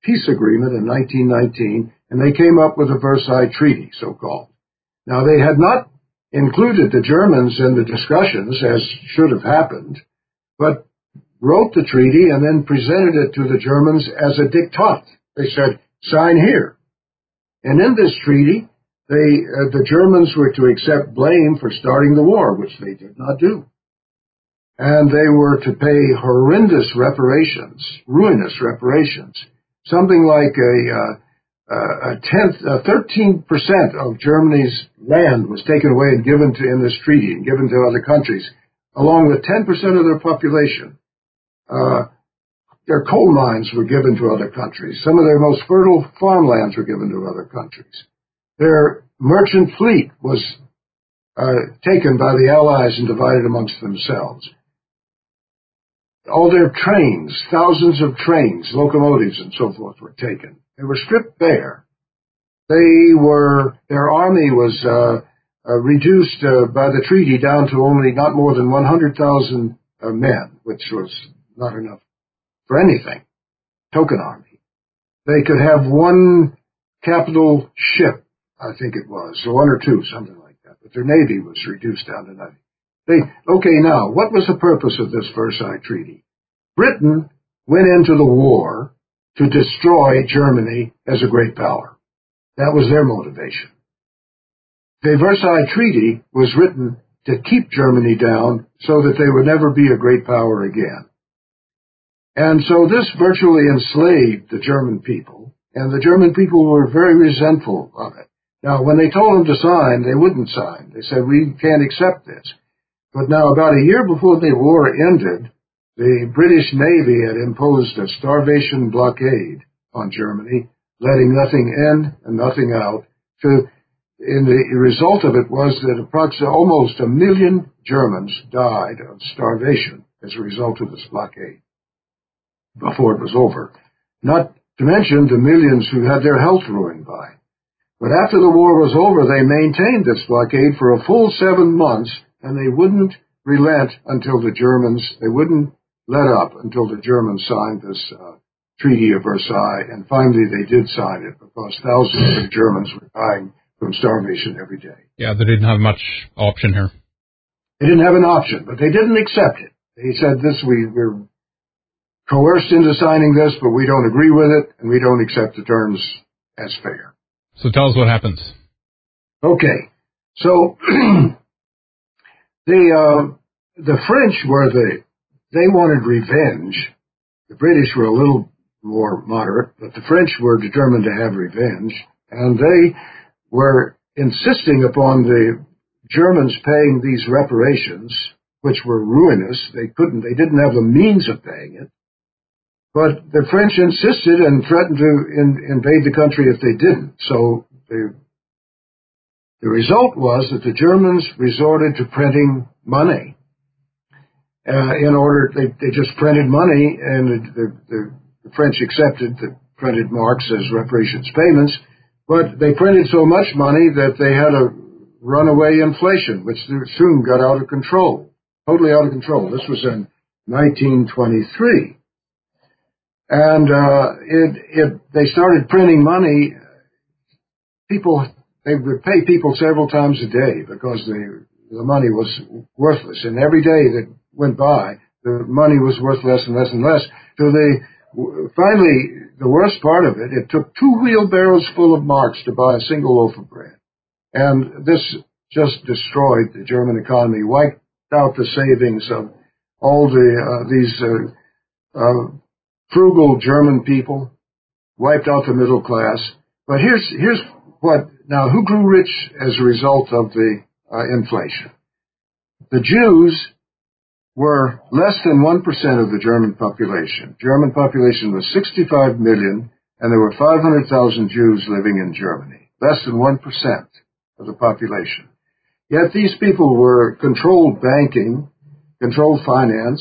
peace agreement in nineteen nineteen, and they came up with the Versailles Treaty, so-called. Now, they had not included the Germans in the discussions, as should have happened, but wrote the treaty and then presented it to the Germans as a diktat. They said, sign here. And in this treaty, they, uh, the Germans were to accept blame for starting the war, which they did not do. And they were to pay horrendous reparations, ruinous reparations. Something like a, uh, a tenth, uh, thirteen percent of Germany's land was taken away and given to, in this treaty and given to other countries, along with ten percent of their population. Uh, their coal mines were given to other countries. Some of their most fertile farmlands were given to other countries. Their merchant fleet was uh, taken by the Allies and divided amongst themselves. All their trains, thousands of trains, locomotives and so forth were taken. They were stripped bare. They were, their army was uh, uh, reduced uh, by the treaty down to only not more than one hundred thousand uh, men, which was not enough for anything. Token army. They could have one capital ship, I think it was, or one or two, something like that. But their navy was reduced down to nothing. They, okay, now, what was the purpose of this Versailles Treaty? Britain went into the war to destroy Germany as a great power. That was their motivation. The Versailles Treaty was written to keep Germany down so that they would never be a great power again. And so this virtually enslaved the German people, and the German people were very resentful of it. Now, when they told them to sign, they wouldn't sign. They said, we can't accept this. But now, about a year before the war ended, the British Navy had imposed a starvation blockade on Germany, letting nothing in and nothing out. So, and the result of it was that approximately almost a million Germans died of starvation as a result of this blockade before it was over. Not to mention the millions who had their health ruined by it. But after the war was over, they maintained this blockade for a full seven months, and they wouldn't relent until the Germans, they wouldn't let up until the Germans signed this uh, Treaty of Versailles, and finally they did sign it because thousands of Germans were dying from starvation every day. Yeah, they didn't have much option here. They didn't have an option, but they didn't accept it. They said this, we, we're coerced into signing this, but we don't agree with it, and we don't accept the terms as fair. So tell us what happens. Okay, so the uh, the French were the, they wanted revenge. The British were a little more moderate, but the French were determined to have revenge, and they were insisting upon the Germans paying these reparations, which were ruinous. They couldn't, they didn't have the means of paying it. But the French insisted and threatened to in, invade the country if they didn't. So the, the result was that the Germans resorted to printing money. Uh, in order, they, they just printed money, and the, the, the French accepted the printed marks as reparations payments, but they printed so much money that they had a runaway inflation, which soon got out of control, totally out of control. This was in nineteen twenty-three. And uh, it, it, they started printing money. People, they would pay people several times a day because the, the money was worthless. And every day that went by, the money was worth less and less and less. So they, finally, the worst part of it, it took two wheelbarrows full of marks to buy a single loaf of bread. And this just destroyed the German economy, wiped out the savings of all the uh, these uh, uh, frugal German people, wiped out the middle class. But here's here's what, now who grew rich as a result of the uh, inflation? The Jews were less than one percent of the German population. German population was sixty-five million, and there were five hundred thousand Jews living in Germany. Less than one percent of the population. Yet these people were controlled banking, controlled finance,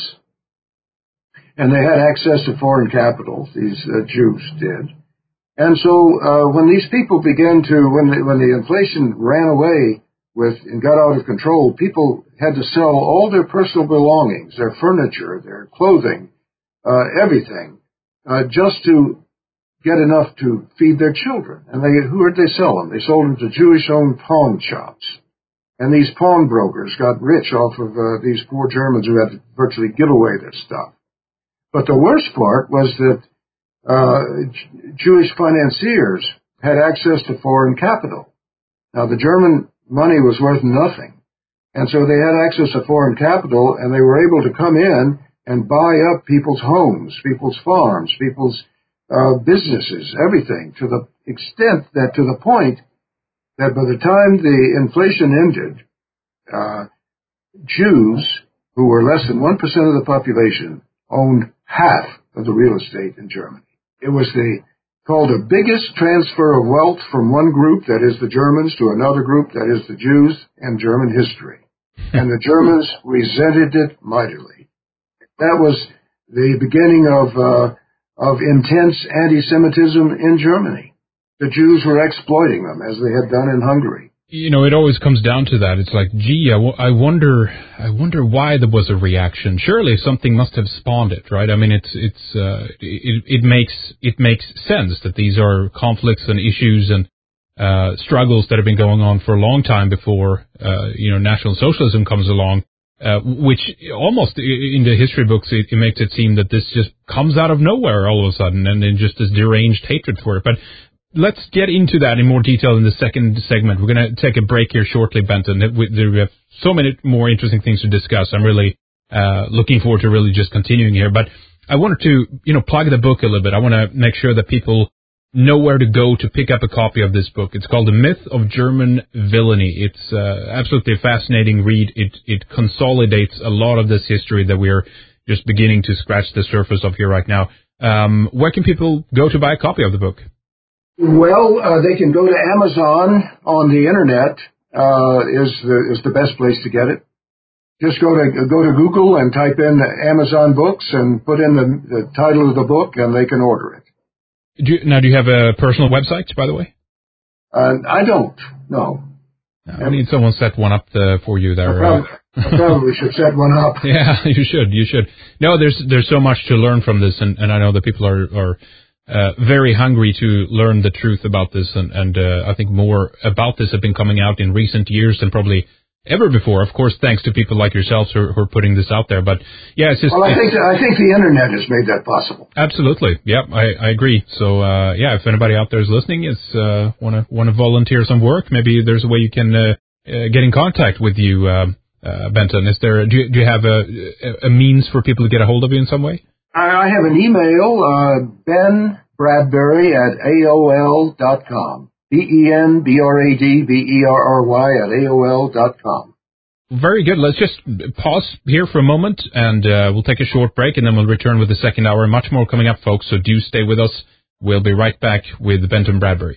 and they had access to foreign capital, these uh, Jews did. And so uh, when these people began to, when the, when the inflation ran away with and got out of control, people had to sell all their personal belongings, their furniture, their clothing, uh, everything, uh, just to get enough to feed their children. And they, who did they sell them? They sold them to Jewish-owned pawn shops. And these pawnbrokers got rich off of uh, these poor Germans who had to virtually give away this stuff. But the worst part was that uh, J- Jewish financiers had access to foreign capital. Now, the German money was worth nothing. And so they had access to foreign capital, and they were able to come in and buy up people's homes, people's farms, people's uh, businesses, everything, to the extent that, to the point that by the time the inflation ended, uh, Jews, who were less than one percent of the population, owned half of the real estate in Germany. It was the called the biggest transfer of wealth from one group, that is the Germans, to another group, that is the Jews, in German history. And the Germans resented it mightily. That was the beginning of uh, of intense anti-Semitism in Germany. The Jews were exploiting them, as they had done in Hungary. You know, it always comes down to that. It's like, gee, I, w- I wonder, I wonder why there was a reaction. Surely something must have spawned it, right? I mean, it's, it's, uh, it, it makes, it makes sense that these are conflicts and issues and uh, struggles that have been going on for a long time before, uh, you know, National Socialism comes along. Uh, which almost in the history books, it, it makes it seem that this just comes out of nowhere all of a sudden, and then just this deranged hatred for it. But let's get into that in more detail in the second segment. We're going to take a break here shortly, Benton. We have so many more interesting things to discuss. I'm really uh, looking forward to really just continuing here. But I wanted to, you know, plug the book a little bit. I want to make sure that people know where to go to pick up a copy of this book. It's called The Myth of German Villainy. It's uh, absolutely a fascinating read. It it consolidates a lot of this history that we're just beginning to scratch the surface of here right now. Um, where can people go to buy a copy of the book? Well, uh, they can go to Amazon on the internet. Uh, is the is the best place to get it. Just go to go to Google and type in Amazon Books and put in the, the title of the book, and they can order it. Do you, now, do you have a personal website, by the way? Uh, I don't. No. no I need someone set one up the, for you there. I probably, I probably should set one up. Yeah, you should. You should. No, there's there's so much to learn from this, and, and I know that people are are uh, very hungry to learn the truth about this, and and uh, I think more about this have been coming out in recent years than probably ever before. Of course, thanks to people like yourselves who are, who are putting this out there. But yeah, it's just. Well, I think I think the internet has made that possible. Absolutely. Yep, I, I agree. So uh, yeah, if anybody out there is listening, is uh, want to want to volunteer some work, maybe there's a way you can uh, uh, get in contact with you, uh, uh, Benton. Is there? Do you, do you have a, a means for people to get a hold of you in some way? I have an email, uh, Ben Bradbury at A O L dot com. B E N B R A D B E R R Y at A O L dot com. Very good. Let's just pause here for a moment, and uh, we'll take a short break, and then we'll return with the second hour. Much more coming up, folks, so do stay with us. We'll be right back with Benton Bradbury.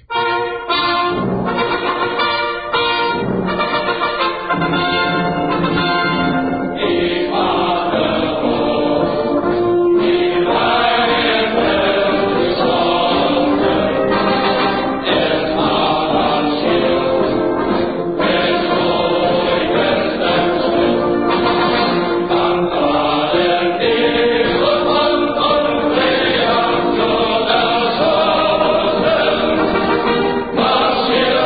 Martial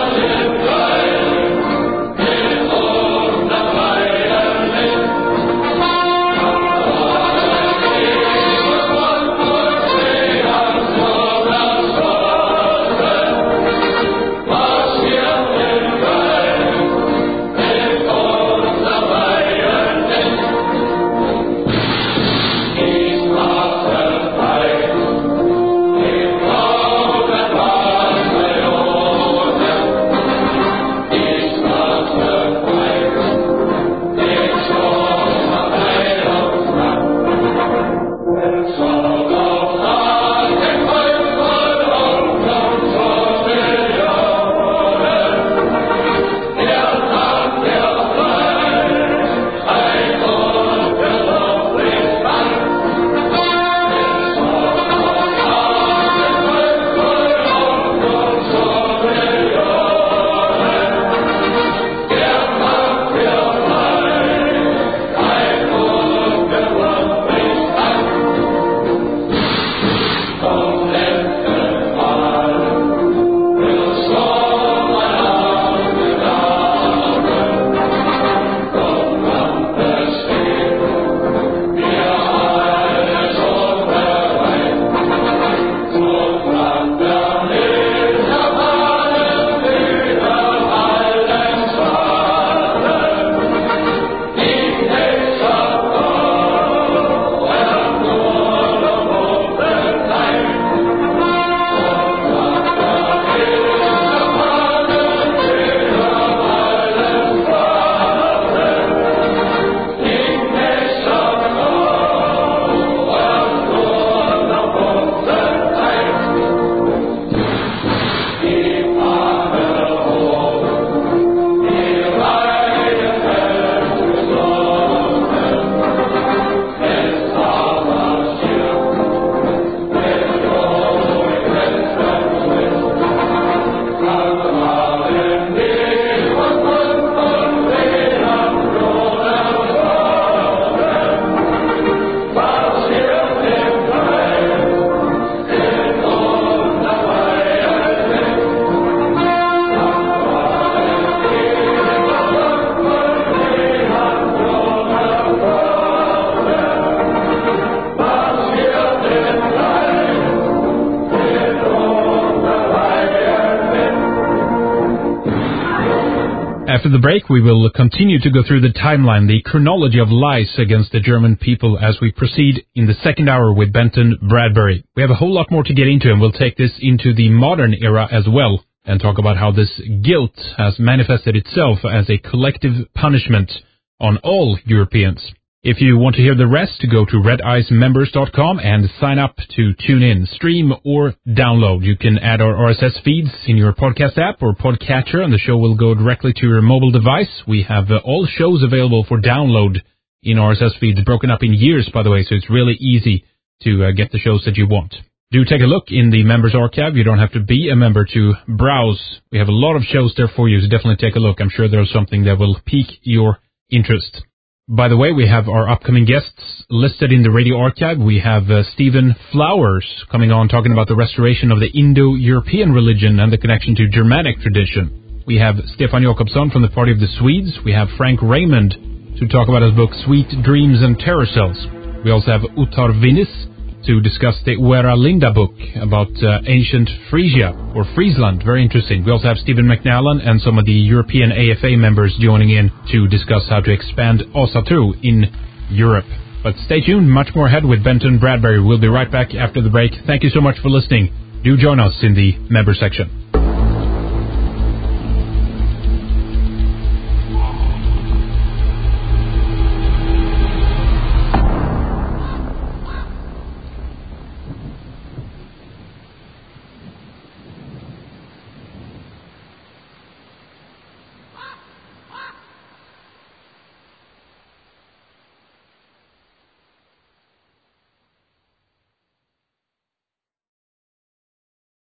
After the break, we will continue to go through the timeline, the chronology of lies against the German people as we proceed in the second hour with Benton Bradbury. We have a whole lot more to get into, and we'll take this into the modern era as well and talk about how this guilt has manifested itself as a collective punishment on all Europeans. If you want to hear the rest, go to red ice members dot com and sign up to tune in, stream, or download. You can add our R S S feeds in your podcast app or podcatcher, and the show will go directly to your mobile device. We have uh, all shows available for download in R S S feeds, broken up in years, by the way, so it's really easy to uh, get the shows that you want. Do take a look in the members archive. You don't have to be a member to browse. We have a lot of shows there for you, so definitely take a look. I'm sure there's something that will pique your interest. By the way, we have our upcoming guests listed in the radio archive. We have uh, Stephen Flowers coming on talking about the restoration of the Indo-European religion and the connection to Germanic tradition. We have Stefan Jakobsson from the Party of the Swedes. We have Frank Raymond to talk about his book Sweet Dreams and Terror Cells. We also have Uttar Vinnis to discuss the Uera Linda book about uh, ancient Frisia or Friesland. Very interesting. We also have Stephen McNallen and some of the European A F A members joining in to discuss how to expand Asatru in Europe. But stay tuned, much more ahead with Benton Bradbury. We'll be right back after the break. Thank you so much for listening. Do join us in the member section.